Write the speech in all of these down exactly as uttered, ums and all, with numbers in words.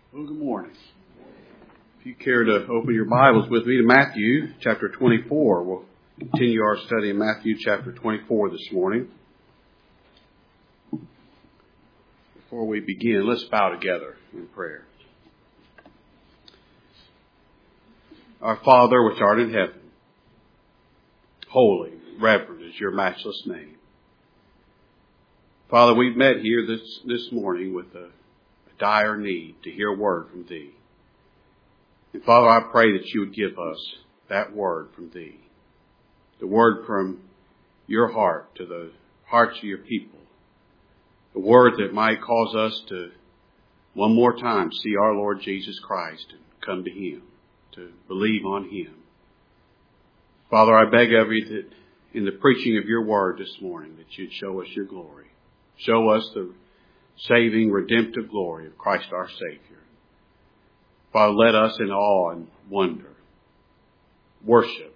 Well, good morning. If you care to open your Bibles with me to Matthew chapter twenty-four, we'll continue our study in Matthew chapter twenty-four this morning. Before we begin, let's bow together in prayer. Our Father, which art in heaven, holy, reverend is your matchless name. Father, we've met here this, this morning with a dire need to hear a word from Thee. And Father, I pray that You would give us that word from Thee. The word from Your heart to the hearts of Your people. The word that might cause us to one more time see our Lord Jesus Christ and come to Him, to believe on Him. Father, I beg of You that in the preaching of Your word this morning that You'd show us Your glory. Show us the saving, redemptive glory of Christ our Savior. Father, let us in awe and wonder worship.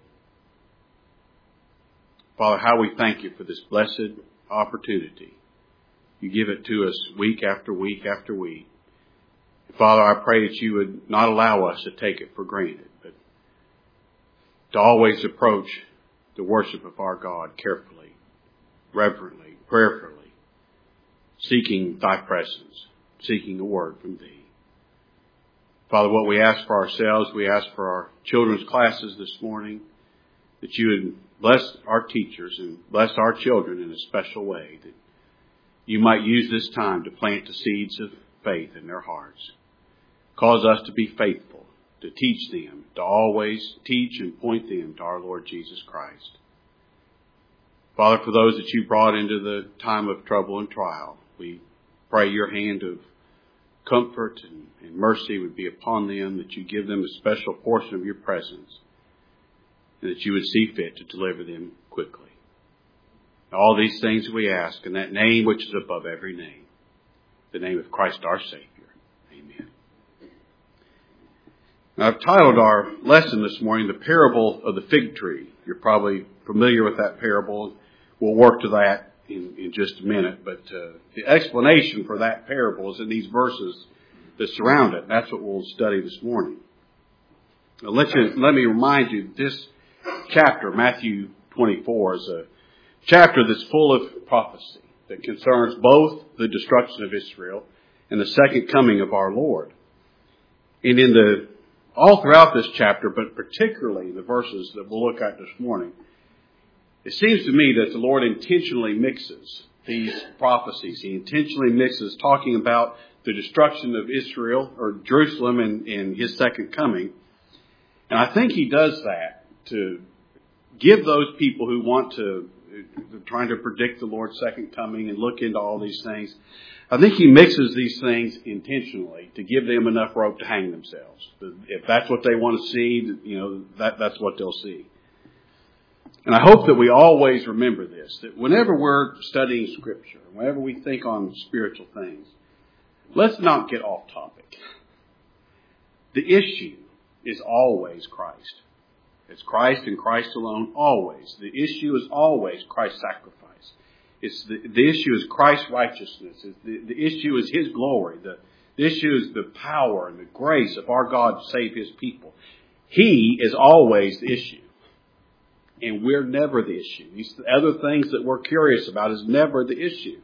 Father, how we thank You for this blessed opportunity. You give it to us week after week after week. And Father, I pray that You would not allow us to take it for granted, but to always approach the worship of our God carefully, reverently, prayerfully, seeking Thy presence, seeking a word from Thee. Father, what we ask for ourselves, we ask for our children's classes this morning, that You would bless our teachers and bless our children in a special way, that You might use this time to plant the seeds of faith in their hearts. Cause us to be faithful, to teach them, to always teach and point them to our Lord Jesus Christ. Father, for those that You brought into the time of trouble and trial, we pray Your hand of comfort and, and mercy would be upon them, that You give them a special portion of Your presence, and that You would see fit to deliver them quickly. All these things we ask in that name which is above every name, the name of Christ our Savior. Amen. Now, I've titled our lesson this morning, The Parable of the Fig Tree. You're probably familiar with that parable. We'll work to that in, in just a minute. But uh, the explanation for that parable is in these verses that surround it. That's what we'll study this morning. Now, let, you, let me remind you, this chapter, Matthew twenty-four, is a chapter that's full of prophecy that concerns both the destruction of Israel and the second coming of our Lord. And in the all throughout this chapter, but particularly the verses that we'll look at this morning, it seems to me that the Lord intentionally mixes these prophecies. He intentionally mixes talking about the destruction of Israel or Jerusalem and, and His second coming. And I think He does that to give those people who want to, trying to predict the Lord's second coming and look into all these things, I think He mixes these things intentionally to give them enough rope to hang themselves. If that's what they want to see, you know, that, that's what they'll see. And I hope that we always remember this, that whenever we're studying Scripture, whenever we think on spiritual things, let's not get off topic. The issue is always Christ. It's Christ and Christ alone, always. The issue is always Christ's sacrifice. It's the, the issue is Christ's righteousness. It's the, the issue is His glory. The, the issue is the power and the grace of our God to save His people. He is always the issue. And we're never the issue. These other things that we're curious about is never the issue.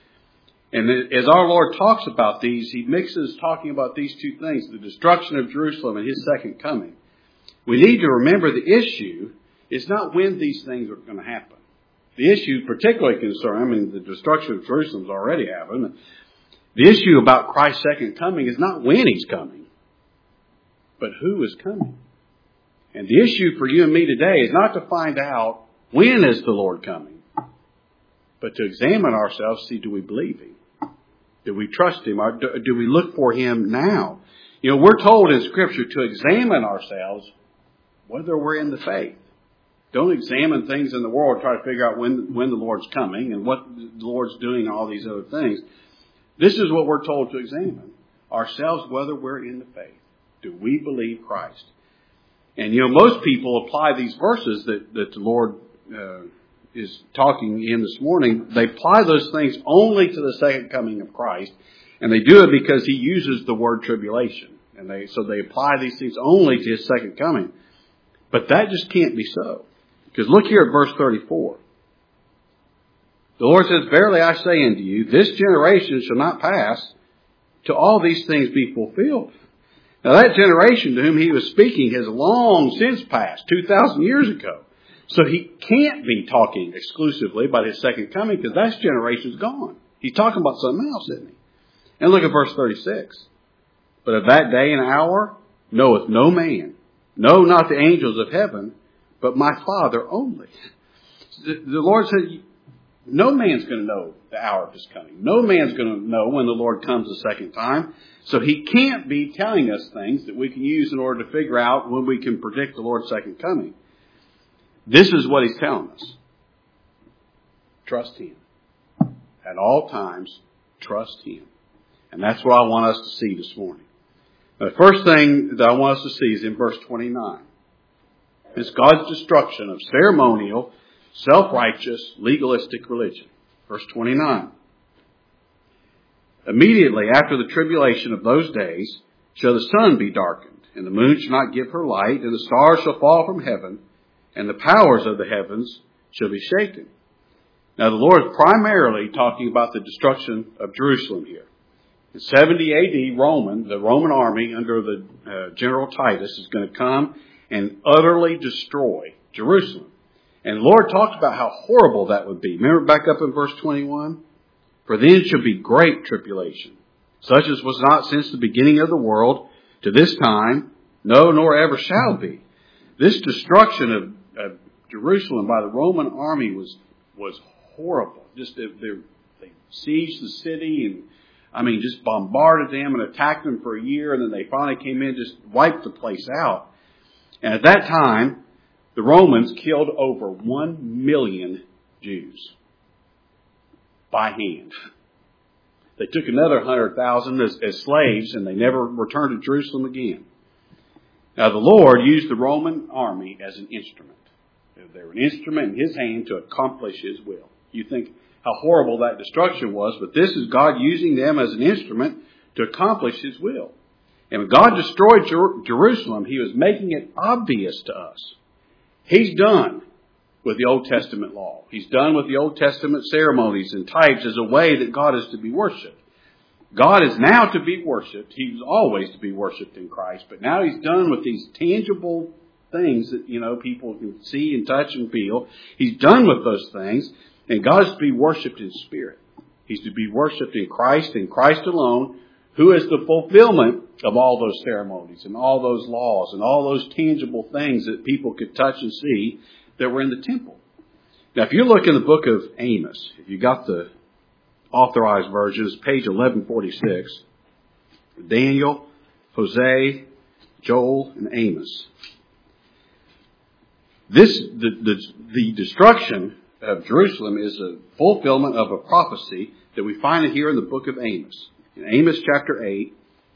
And as our Lord talks about these, He mixes talking about these two things, the destruction of Jerusalem and His second coming. We need to remember the issue is not when these things are going to happen. The issue particularly concerned, I mean, the destruction of Jerusalem has already happened. The issue about Christ's second coming is not when He's coming, but who is coming. And the issue for you and me today is not to find out when is the Lord coming, but to examine ourselves, see, do we believe Him? Do we trust Him? Or do we look for Him now? You know, we're told in Scripture to examine ourselves whether we're in the faith. Don't examine things in the world, try to figure out when, when the Lord's coming and what the Lord's doing, all these other things. This is what we're told to examine ourselves, whether we're in the faith. Do we believe Christ? And, you know, most people apply these verses that, that the Lord uh, is talking in this morning. They apply those things only to the second coming of Christ. And they do it because he uses the word tribulation. And they, so they apply these things only to his second coming. But that just can't be so. Because look here at verse thirty-four. The Lord says, verily I say unto you, this generation shall not pass till all these things be fulfilled. Now that generation to whom he was speaking has long since passed, two thousand years ago. So he can't be talking exclusively about his second coming because that generation's gone. He's talking about something else, isn't he? And look at verse thirty-six. But of that day and hour knoweth no man, no, not the angels of heaven, but my Father only. The, the Lord said, no man's going to know the hour of his coming. No man's going to know when the Lord comes the second time. So he can't be telling us things that we can use in order to figure out when we can predict the Lord's second coming. This is what he's telling us. Trust him. At all times, trust him. And that's what I want us to see this morning. The first thing that I want us to see is in verse twenty-nine. It's God's destruction of ceremonial, self-righteous, legalistic religion. Verse twenty-nine. Immediately after the tribulation of those days shall the sun be darkened, and the moon shall not give her light, and the stars shall fall from heaven, and the powers of the heavens shall be shaken. Now the Lord is primarily talking about the destruction of Jerusalem here. In seventy A D, Roman, the Roman army under the uh, General Titus is going to come and utterly destroy Jerusalem. And the Lord talks about how horrible that would be. Remember back up in verse twenty-one? For then shall be great tribulation, such as was not since the beginning of the world to this time, no, nor ever shall be. This destruction of, of Jerusalem by the Roman army was was horrible. Just they, they, they sieged the city and, I mean, just bombarded them and attacked them for a year, and then they finally came in and just wiped the place out. And at that time, the Romans killed over one million Jews by hand. They took another one hundred thousand as, as slaves, and they never returned to Jerusalem again. Now, the Lord used the Roman army as an instrument. They were an instrument in his hand to accomplish his will. You think how horrible that destruction was, but this is God using them as an instrument to accomplish his will. And when God destroyed Jer- Jerusalem, he was making it obvious to us. He's done with the Old Testament law. He's done with the Old Testament ceremonies and types as a way that God is to be worshipped. God is now to be worshipped. He's always to be worshipped in Christ, but now he's done with these tangible things that, you know, people can see and touch and feel. He's done with those things, and God is to be worshipped in spirit. He's to be worshipped in Christ and Christ alone, who is the fulfillment of all those ceremonies and all those laws and all those tangible things that people could touch and see that were in the temple. Now, if you look in the book of Amos, if you got the authorized version, it's page eleven forty-six. Daniel, Hosea, Joel, and Amos. This, the, the, the destruction of Jerusalem is a fulfillment of a prophecy that we find here in the book of Amos. In Amos chapter eight,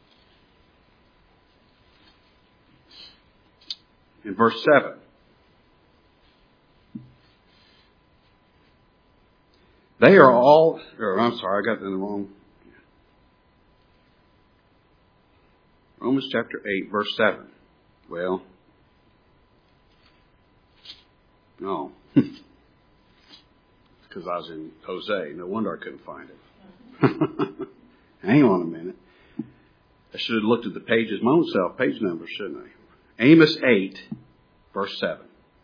in verse seven. They are all, or I'm sorry, I got that in the wrong. Romans chapter eight, verse seven. Well, no. Because I was in Hosea. No wonder I couldn't find it. Hang on a minute. I should have looked at the pages my own self, page numbers, shouldn't I? Amos eight, verse seven.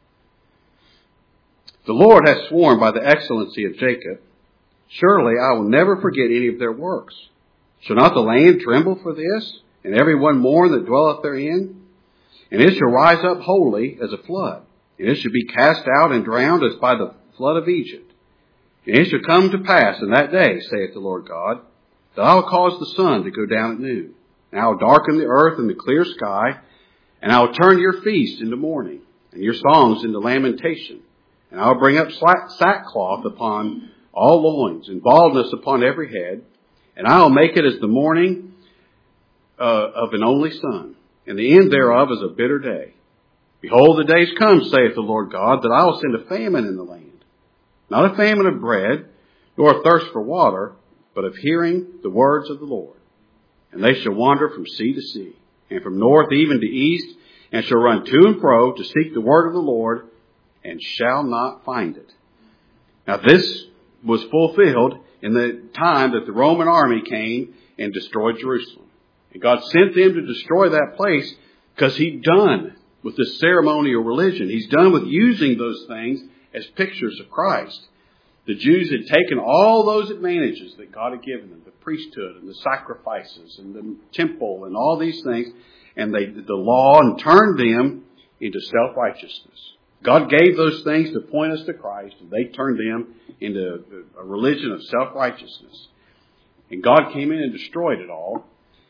The Lord has sworn by the excellency of Jacob, surely I will never forget any of their works. Shall not the land tremble for this, and every one mourn that dwelleth therein? And it shall rise up wholly as a flood, and it shall be cast out and drowned as by the flood of Egypt. And it shall come to pass in that day, saith the Lord God, that I will cause the sun to go down at noon, and I will darken the earth and the clear sky, and I will turn your feasts into mourning, and your songs into lamentation. And I will bring up sackcloth upon all loins, and baldness upon every head, and I will make it as the morning uh, of an only son, and the end thereof is a bitter day. Behold, the days come, saith the Lord God, that I will send a famine in the land, not a famine of bread, nor a thirst for water, but of hearing the words of the Lord. And they shall wander from sea to sea, and from north even to east, and shall run to and fro to seek the word of the Lord, and shall not find it. Now this was fulfilled in the time that the Roman army came and destroyed Jerusalem. And God sent them to destroy that place because He'd done with this ceremonial religion. He's done with using those things as pictures of Christ. The Jews had taken all those advantages that God had given them, the priesthood and the sacrifices and the temple and all these things, and they did the law and turned them into self-righteousness. God gave those things to point us to Christ, and they turned them into a religion of self-righteousness. And God came in and destroyed it all.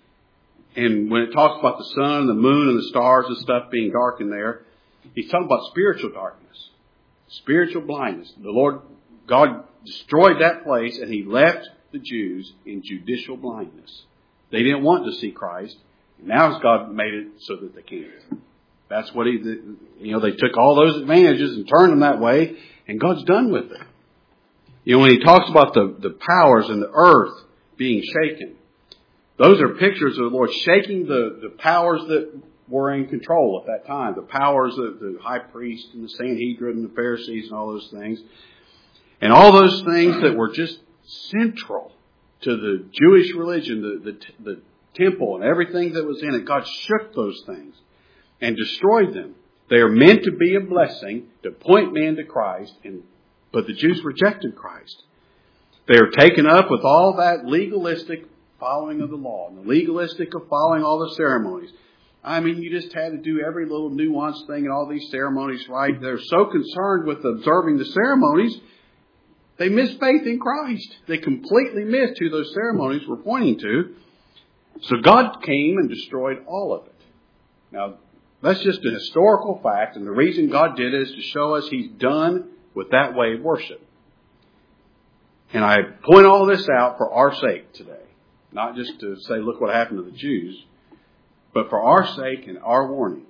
And when it talks about the sun and the moon and the stars and stuff being dark in there, He's talking about spiritual darkness, spiritual blindness. The Lord God destroyed that place, and He left the Jews in judicial blindness. They didn't want to see Christ. Now God made it so that they can't. That's what He, you know, they took all those advantages and turned them that way, and God's done with it. You know, when He talks about the, the powers and the earth being shaken, those are pictures of the Lord shaking the, the powers that were in control at that time. The powers of the high priest and the Sanhedrin and the Pharisees and all those things. And all those things that were just central to the Jewish religion, the, the, the temple and everything that was in it. God shook those things and destroyed them. They are meant to be a blessing to point man to Christ, and but the Jews rejected Christ. They are taken up with all that legalistic following of the law and the legalistic of following all the ceremonies. I mean, you just had to do every little nuanced thing in all these ceremonies right. They're so concerned with observing the ceremonies, they miss faith in Christ. They completely missed who those ceremonies were pointing to. So God came and destroyed all of it. Now, that's just a historical fact, and the reason God did it is to show us He's done with that way of worship. And I point all this out for our sake today. Not just to say, look what happened to the Jews, but for our sake and our warning.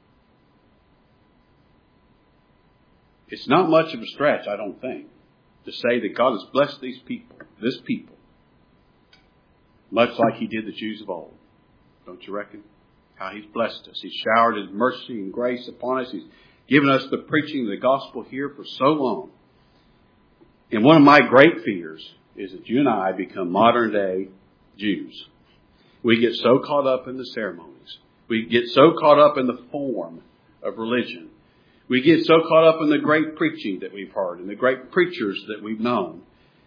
It's not much of a stretch, I don't think, to say that God has blessed these people, this people, much like He did the Jews of old. Don't you reckon? How He's blessed us. He's showered His mercy and grace upon us. He's given us the preaching of the gospel here for so long. And one of my great fears is that you and I become modern day Jews. We get so caught up in the ceremonies. We get so caught up in the form of religion. We get so caught up in the great preaching that we've heard and the great preachers that we've known.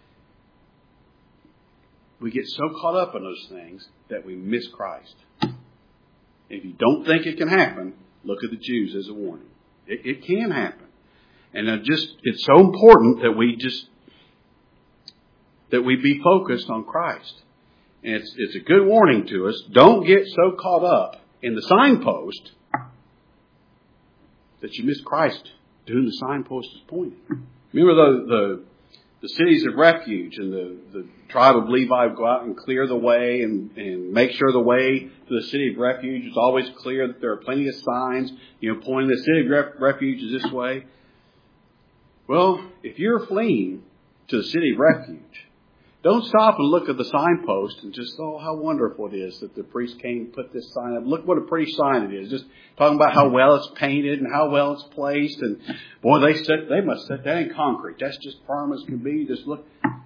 We get so caught up in those things that we miss Christ. If you don't think it can happen, look at the Jews as a warning. It, it can happen. And it just it's so important that we just that we be focused on Christ. And it's, it's a good warning to us. Don't get so caught up in the signpost that you miss Christ to whom the signpost is pointing. Remember the, the, the cities of refuge, and the, the tribe of Levi would go out and clear the way and, and make sure the way to the city of refuge is always clear, that there are plenty of signs, you know, pointing the city of ref, refuge is this way. Well, if you're fleeing to the city of refuge, don't stop and look at the signpost and just, oh, how wonderful it is that the priest came and put this sign up. Look what a pretty sign it is. Just talking about how well it's painted and how well it's placed. And boy, they set, they must set that in concrete. That's just firm as can be. Just look.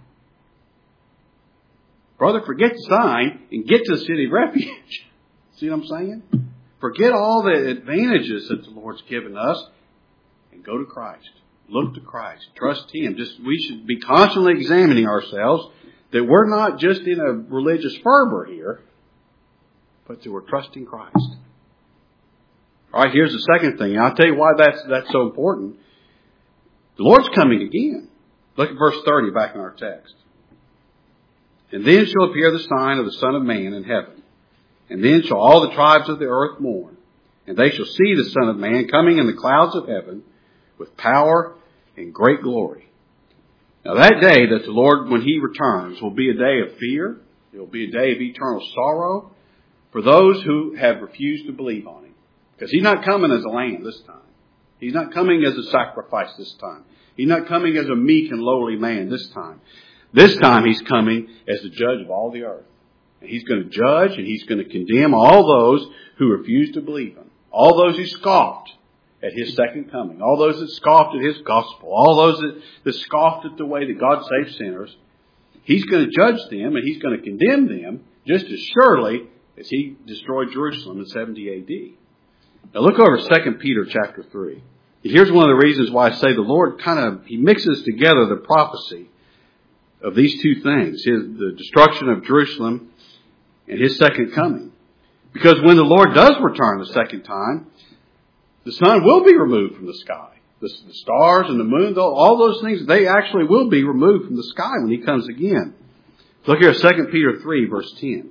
Brother, forget the sign and get to the city of refuge. See what I'm saying? Forget all the advantages that the Lord's given us and go to Christ. Look to Christ. Trust Him. Just we should be constantly examining ourselves that we're not just in a religious fervor here, but that we're trusting Christ. All right, here's the second thing. I'll tell you why that's that's so important. The Lord's coming again. Look at verse thirty back in our text. And then shall appear the sign of the Son of Man in heaven. And then shall all the tribes of the earth mourn. And they shall see the Son of Man coming in the clouds of heaven with power and great glory. Now that day that the Lord, when He returns, will be a day of fear. It will be a day of eternal sorrow for those who have refused to believe on Him. Because He's not coming as a lamb this time. He's not coming as a sacrifice this time. He's not coming as a meek and lowly man this time. This time He's coming as the judge of all the earth. And He's going to judge and He's going to condemn all those who refuse to believe Him. All those who scoffed at His second coming. All those that scoffed at His gospel. All those that, that scoffed at the way that God saves sinners. He's going to judge them and He's going to condemn them just as surely as He destroyed Jerusalem in seventy A D. Now look over Second Peter chapter three. Here's one of the reasons why I say the Lord kind of, He mixes together the prophecy of these two things. His, the destruction of Jerusalem and His second coming. Because when the Lord does return the second time, the sun will be removed from the sky. The, the stars and the moon, all those things, they actually will be removed from the sky when He comes again. Look here at Second Peter three, verse ten.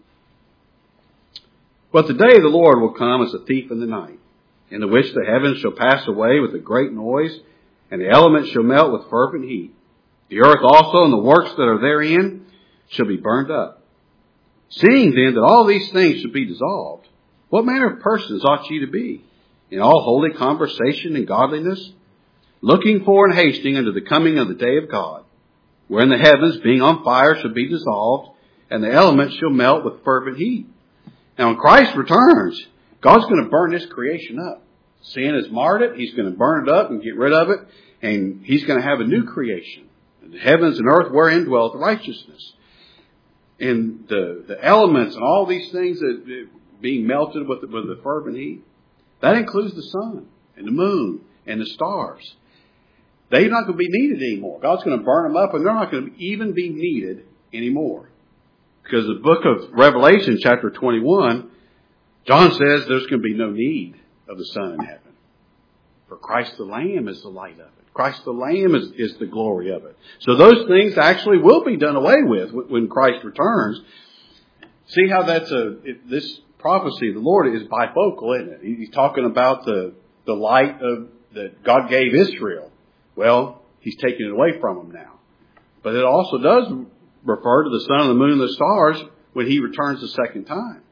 But the day of the Lord will come as a thief in the night, in the which the heavens shall pass away with a great noise, and the elements shall melt with fervent heat. The earth also and the works that are therein shall be burned up. Seeing then that all these things should be dissolved, what manner of persons ought ye to be, in all holy conversation and godliness, looking for and hasting unto the coming of the day of God, wherein the heavens, being on fire, shall be dissolved, and the elements shall melt with fervent heat. Now, when Christ returns, God's going to burn this creation up. Sin has marred it. He's going to burn it up and get rid of it. And He's going to have a new creation. The heavens and earth wherein dwelleth righteousness. And the, the elements and all these things that being melted with the, with the fervent heat, that includes the sun and the moon and the stars. They're not going to be needed anymore. God's going to burn them up and they're not going to even be needed anymore. Because the book of Revelation, chapter twenty-one, John says there's going to be no need of the sun in heaven. For Christ the Lamb is the light of it. Christ the Lamb is, is the glory of it. So those things actually will be done away with when Christ returns. See how that's a, it, this prophecy of the Lord is bifocal, isn't it? He's talking about the, the light of, that God gave Israel. Well, He's taking it away from them now. But it also does refer to the sun and the moon and the stars when He returns the second time.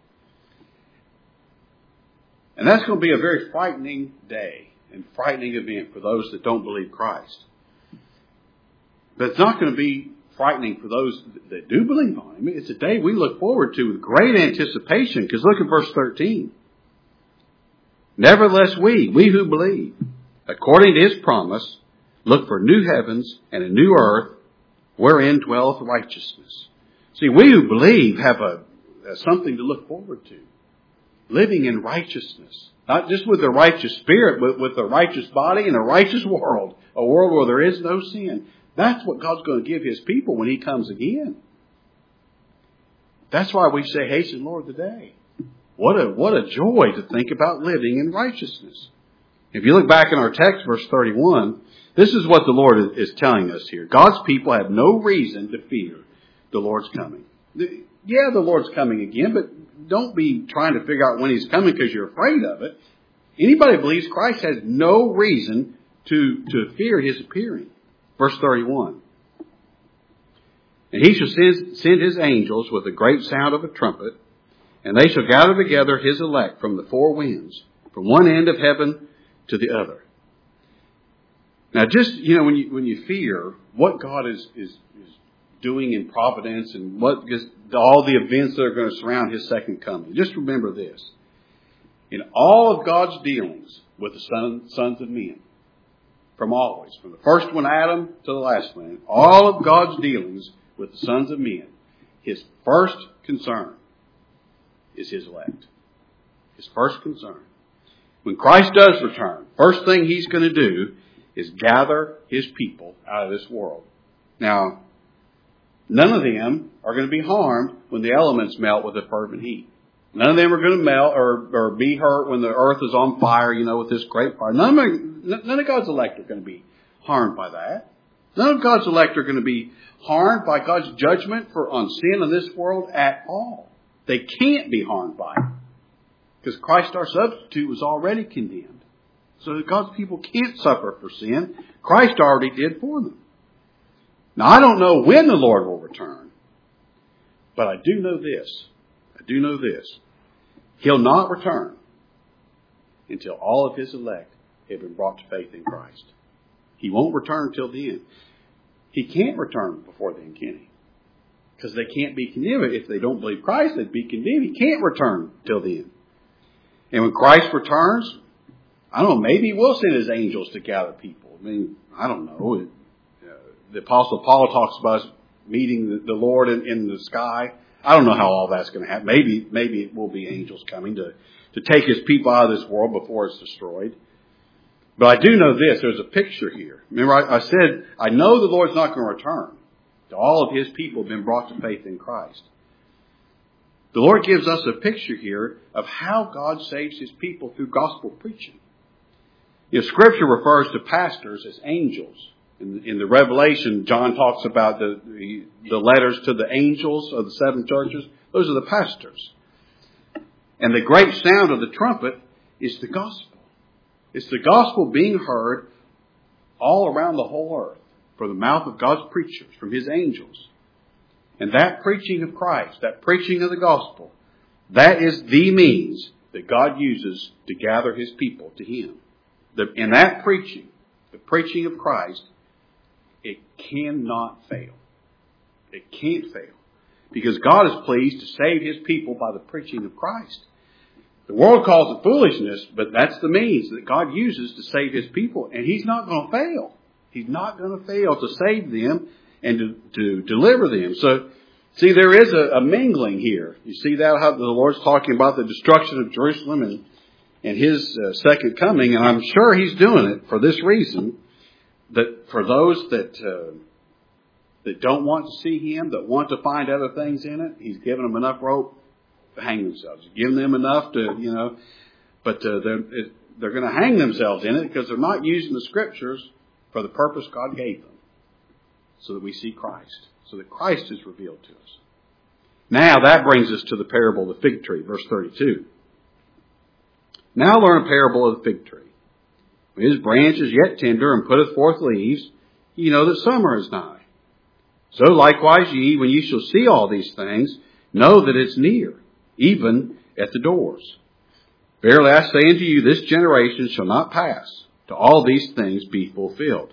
And that's going to be a very frightening day and frightening event for those that don't believe Christ. But it's not going to be frightening for those that do believe on Him. It's a day we look forward to with great anticipation. Because look at verse thirteen. Nevertheless we, we who believe, according to His promise, look for new heavens and a new earth, wherein dwelleth righteousness. See, we who believe have a, a something to look forward to. Living in righteousness. Not just with a righteous spirit, but with a righteous body and a righteous world. A world where there is no sin. That's what God's going to give His people when He comes again. That's why we say, hasten, Lord, the day. What a, what a joy to think about living in righteousness. If you look back in our text, verse thirty-one, this is what the Lord is telling us here. God's people have no reason to fear the Lord's coming. Yeah, the Lord's coming again, but don't be trying to figure out when He's coming because you're afraid of it. Anybody who believes Christ has no reason to, to fear His appearing. Verse thirty-one. And He shall send, send His angels with a great sound of a trumpet, and they shall gather together His elect from the four winds, from one end of heaven to the other. Now, just, you know, when you when you fear what God is, is, is doing in providence and what just all the events that are going to surround His second coming, just remember this. In all of God's dealings with the son, sons of men, from always, from the first one, Adam, to the last one, all of God's dealings with the sons of men, His first concern is His elect. His first concern. When Christ does return, first thing He's going to do is gather His people out of this world. Now, none of them are going to be harmed when the elements melt with a fervent heat. None of them are going to melt or, or be hurt when the earth is on fire, you know, with this great fire. None of, none of God's elect are going to be harmed by that. None of God's elect are going to be harmed by God's judgment for on sin in this world at all. They can't be harmed by it. Because Christ our substitute was already condemned. So God's people can't suffer for sin. Christ already did for them. Now, I don't know when the Lord will return. But I do know this. I do know this. He'll not return until all of His elect have been brought to faith in Christ. He won't return until then. He can't return before then, can he? Because they can't be condemned. If they don't believe Christ, they'd be condemned. He can't return till then. And when Christ returns, I don't know, maybe he will send his angels to gather people. I mean, I don't know. Uh, the Apostle Paul talks about meeting the, the Lord in, in the sky. I don't know how all that's going to happen. Maybe, maybe it will be angels coming to, to take his people out of this world before it's destroyed. But I do know this. There's a picture here. Remember, I, I said, I know the Lord's not going to return. All of his people have been brought to faith in Christ. The Lord gives us a picture here of how God saves his people through gospel preaching. You know, Scripture refers to pastors as angels. In, in the Revelation, John talks about the, the, the letters to the angels of the seven churches. Those are the pastors. And the great sound of the trumpet is the gospel. It's the gospel being heard all around the whole earth from the mouth of God's preachers, from his angels. And that preaching of Christ, that preaching of the gospel, that is the means that God uses to gather his people to him. The, and that preaching, the preaching of Christ, it cannot fail. It can't fail. Because God is pleased to save his people by the preaching of Christ. The world calls it foolishness, but that's the means that God uses to save his people. And he's not going to fail. He's not going to fail to save them and to, to deliver them. So, see, there is a, a mingling here. You see that, how the Lord's talking about the destruction of Jerusalem and, and his uh, second coming. And I'm sure he's doing it for this reason, that for those that uh, that don't want to see him, that want to find other things in it, he's given them enough rope to hang themselves. He's given them enough to, you know, but uh, they're, it, they're going to hang themselves in it because they're not using the Scriptures for the purpose God gave them, so that we see Christ, so that Christ is revealed to us. Now that brings us to the parable of the fig tree, verse thirty-two. Now learn a parable of the fig tree. When his branch is yet tender and putteth forth leaves, ye know that summer is nigh. So likewise ye, when ye shall see all these things, know that it's near, even at the doors. Verily I say unto you, this generation shall not pass, till all these things be fulfilled.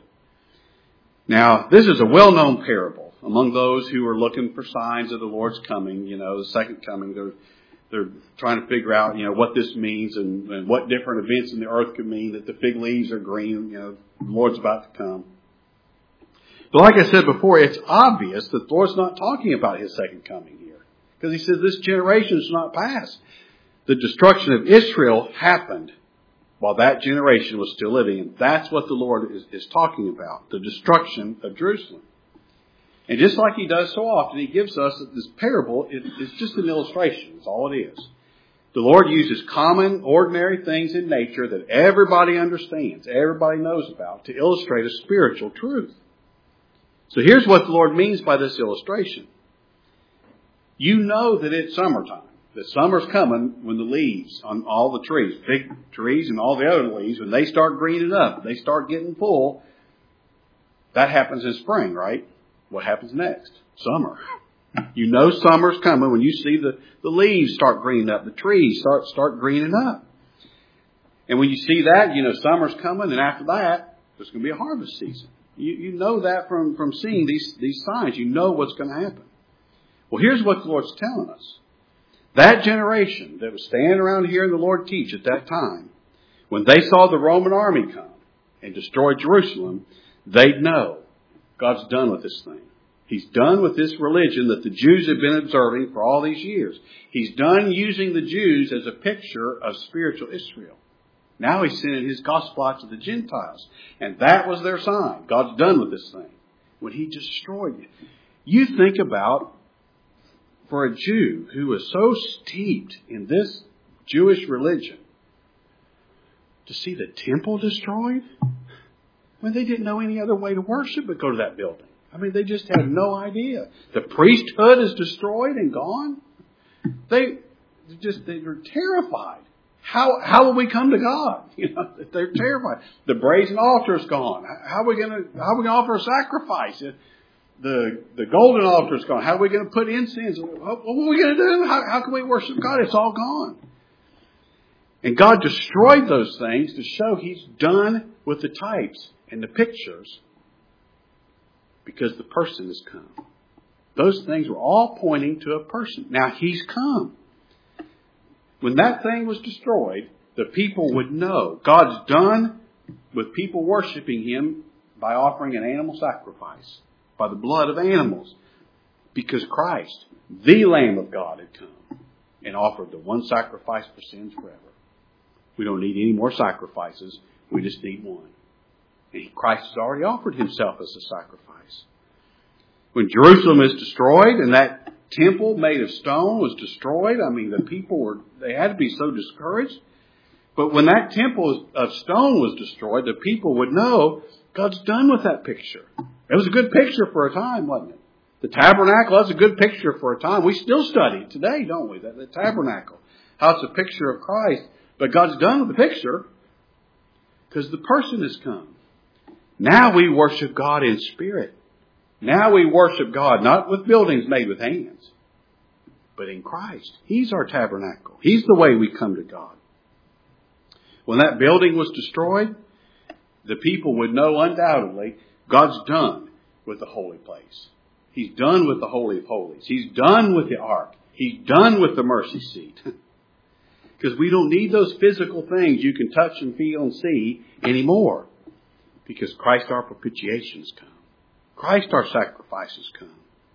Now, this is a well-known parable among those who are looking for signs of the Lord's coming, you know, the second coming. They're, they're trying to figure out, you know, what this means and, and what different events in the earth could mean, that the fig leaves are green, you know, the Lord's about to come. But like I said before, it's obvious that the Lord's not talking about his second coming here. Because he says this generation shall not pass. The destruction of Israel happened while that generation was still living. And that's what the Lord is, is talking about, the destruction of Jerusalem. And just like he does so often, he gives us this parable. It, it's just an illustration. That's all it is. The Lord uses common, ordinary things in nature that everybody understands, everybody knows about, to illustrate a spiritual truth. So here's what the Lord means by this illustration. You know that it's summertime. That summer's coming when the leaves on all the trees, big trees and all the other leaves, when they start greening up, they start getting full. That happens in spring, right? What happens next? Summer. You know summer's coming when you see the, the leaves start greening up, the trees start start greening up. And when you see that, you know summer's coming, and after that, there's going to be a harvest season. You, you know that from, from seeing these, these signs. You know what's going to happen. Well, here's what the Lord's telling us. That generation that was standing around hearing the Lord teach at that time, when they saw the Roman army come and destroy Jerusalem, they'd know God's done with this thing. He's done with this religion that the Jews have been observing for all these years. He's done using the Jews as a picture of spiritual Israel. Now he's sending his gospel out to the Gentiles. And that was their sign. God's done with this thing. When he destroyed it. You think about, for a Jew who is so steeped in this Jewish religion, to see the temple destroyed? When they didn't know any other way to worship but go to that building. I mean, they just had no idea. The priesthood is destroyed and gone. They just, they were terrified. How, how will we come to God? You know, they're terrified. The brazen altar is gone. How are we going to, how are we going to offer a sacrifice? The, the golden altar is gone. How are we going to put incense? What are we going to do? How, how can we worship God? It's all gone. And God destroyed those things to show he's done with the types and the pictures Because the person has come. Those things were all pointing to a person. Now He's come. When that thing was destroyed, the people would know God's done with people worshiping Him by offering an animal sacrifice, by the blood of animals. Because Christ, the Lamb of God, had come and offered the one sacrifice for sins forever. We don't need any more sacrifices. We just need one. And Christ has already offered Himself as a sacrifice. When Jerusalem is destroyed and that temple made of stone was destroyed, I mean, the people were, they had to be so discouraged. But when that temple of stone was destroyed, the people would know God's done with that picture. It was a good picture for a time, wasn't it? The tabernacle, that's a good picture for a time. We still study it today, don't we? That the tabernacle. How it's a picture of Christ. But God's done with the picture because the person has come. Now we worship God in spirit. Now we worship God not with buildings made with hands, but in Christ. He's our tabernacle. He's the way we come to God. When that building was destroyed, the people would know undoubtedly God's done with the holy place. He's done with the Holy of Holies. He's done with the ark. He's done with the mercy seat. Because we don't need those physical things you can touch and feel and see anymore. Because Christ our propitiation has come. Christ our sacrifice has come.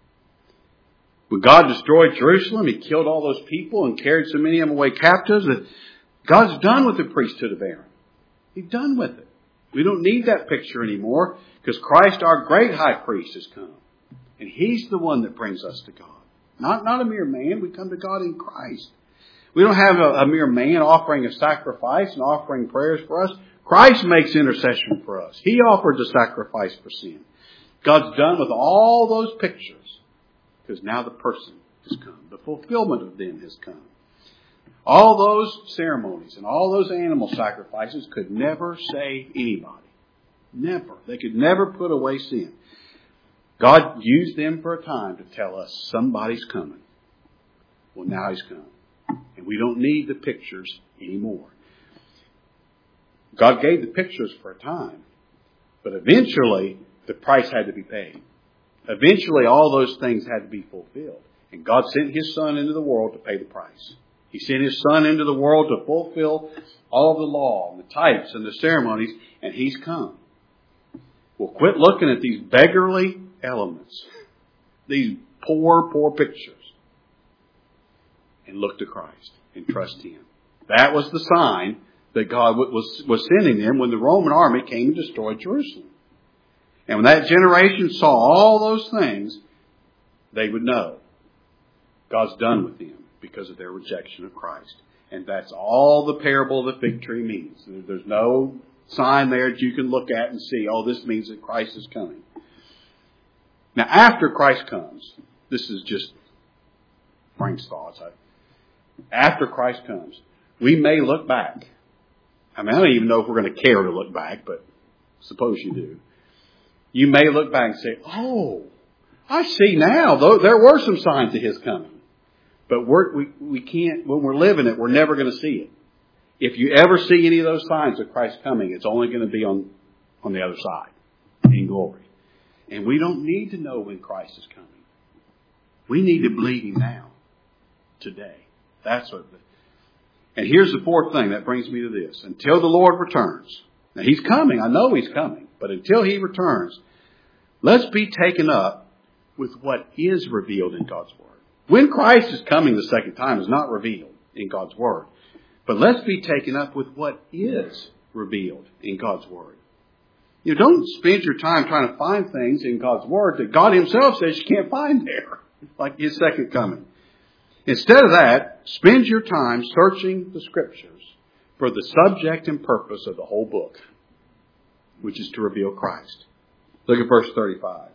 When God destroyed Jerusalem, He killed all those people and carried so many of them away captives. That God's done with the priesthood of Aaron. He's done with it. We don't need that picture anymore because Christ our great high priest has come. And He's the one that brings us to God. Not, not a mere man. We come to God in Christ. We don't have a, a mere man offering a sacrifice and offering prayers for us. Christ makes intercession for us. He offered the sacrifice for sin. God's done with all those pictures because now the person has come. The fulfillment of them has come. All those ceremonies and all those animal sacrifices could never save anybody. Never. They could never put away sin. God used them for a time to tell us somebody's coming. Well, now He's come. And we don't need the pictures anymore. God gave the pictures for a time. But eventually, the price had to be paid. Eventually, all those things had to be fulfilled. And God sent His Son into the world to pay the price. He sent His Son into the world to fulfill all of the law, and the types, and the ceremonies, and He's come. Well, quit looking at these beggarly elements. These poor, poor pictures. And look to Christ and trust Him. That was the sign that God was, was sending them when the Roman army came and destroyed Jerusalem. And when that generation saw all those things, they would know God's done with them because of their rejection of Christ. And that's all the parable of the fig tree means. There's no sign there that you can look at and see, oh, this means that Christ is coming. Now, after Christ comes, this is just Frank's thoughts. After Christ comes, we may look back. I mean, I don't even know if we're going to care to look back, but suppose you do. You may look back and say, oh, I see now, though there were some signs of His coming. But we're, we we can't, when we're living it, we're never going to see it. If you ever see any of those signs of Christ coming, it's only going to be on, on the other side, in glory. And we don't need to know when Christ is coming. We need to believe Him now, today. That's what. The, and here's the fourth thing that brings me to this. Until the Lord returns. Now He's coming. I know He's coming. But until He returns, let's be taken up with what is revealed in God's Word. When Christ is coming the second time is not revealed in God's Word. But let's be taken up with what is revealed in God's Word. You know, don't spend your time trying to find things in God's Word that God Himself says you can't find there. Like His second coming. Instead of that, spend your time searching the Scriptures for the subject and purpose of the whole book, which is to reveal Christ. Look at verse thirty-five.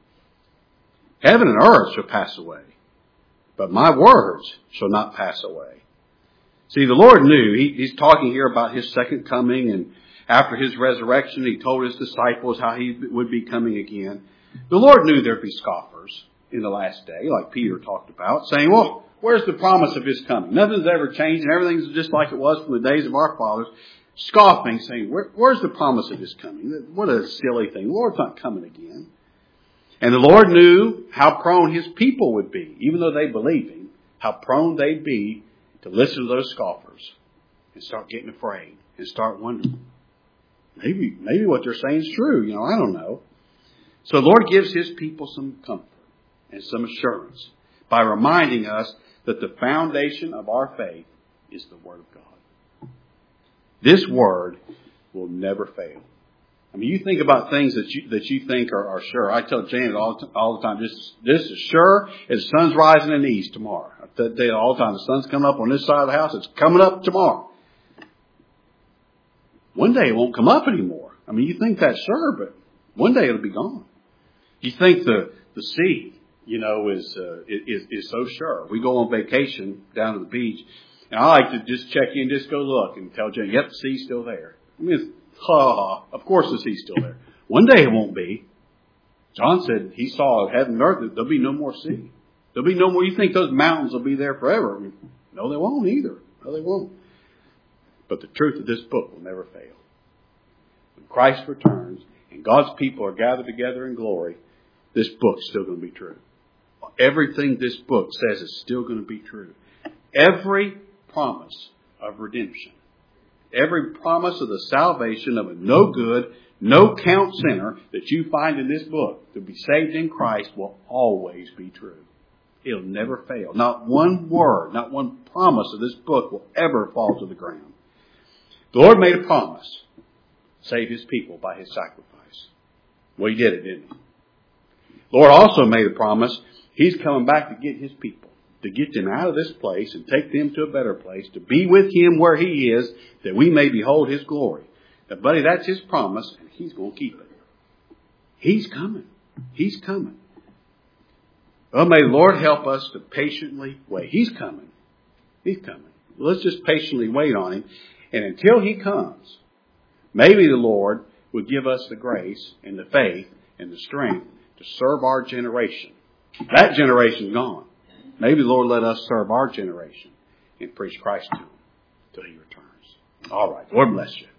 Heaven and earth shall pass away, but my words shall not pass away. See, the Lord knew. He, he's talking here about His second coming, and after His resurrection, He told His disciples how He would be coming again. The Lord knew there'd be scoffers in the last day, like Peter talked about, saying, well, where's the promise of His coming? Nothing's ever changed, and everything's just like it was from the days of our fathers. Scoffing, saying, Where, where's the promise of His coming? What a silly thing. The Lord's not coming again. And the Lord knew how prone His people would be, even though they believed Him, how prone they'd be to listen to those scoffers and start getting afraid and start wondering, maybe, maybe what they're saying is true. You know, I don't know. So the Lord gives His people some comfort and some assurance by reminding us that the foundation of our faith is the Word of God. This Word will never fail. I mean, you think about things that you that you think are, are sure. I tell Janet all, all the time, this, this is sure as the sun's rising in the east tomorrow. I tell you all the time, the sun's coming up on this side of the house. It's coming up tomorrow. One day it won't come up anymore. I mean, you think that's sure, but one day it'll be gone. You think the, the sea, you know, is, uh, is, is so sure. We go on vacation down to the beach, and I like to just check in, just go look and tell Jen, yep, the sea's still there. I mean, it's, ha, of course the sea's still there. One day it won't be. John said he saw heaven and earth, there'll be no more sea. There'll be no more. You think those mountains will be there forever? I mean, no, they won't either. No, they won't. But the truth of this book will never fail. When Christ returns and God's people are gathered together in glory, this book's still going to be true. Everything this book says is still going to be true. Every promise of redemption, every promise of the salvation of a no good, no count sinner that you find in this book to be saved in Christ will always be true. It'll never fail. Not one word, not one promise of this book will ever fall to the ground. The Lord made a promise to save His people by His sacrifice. Well, He did it, didn't He? The Lord also made a promise. He's coming back to get His people, to get them out of this place and take them to a better place, to be with Him where He is, that we may behold His glory. Now, buddy, that's His promise, and He's going to keep it. He's coming. He's coming. Well, may the Lord help us to patiently wait. He's coming. He's coming. Let's just patiently wait on Him. And until He comes, maybe the Lord would give us the grace and the faith and the strength to serve our generation. That generation's gone. Maybe the Lord let us serve our generation and preach Christ to them until He returns. All right. Lord bless you.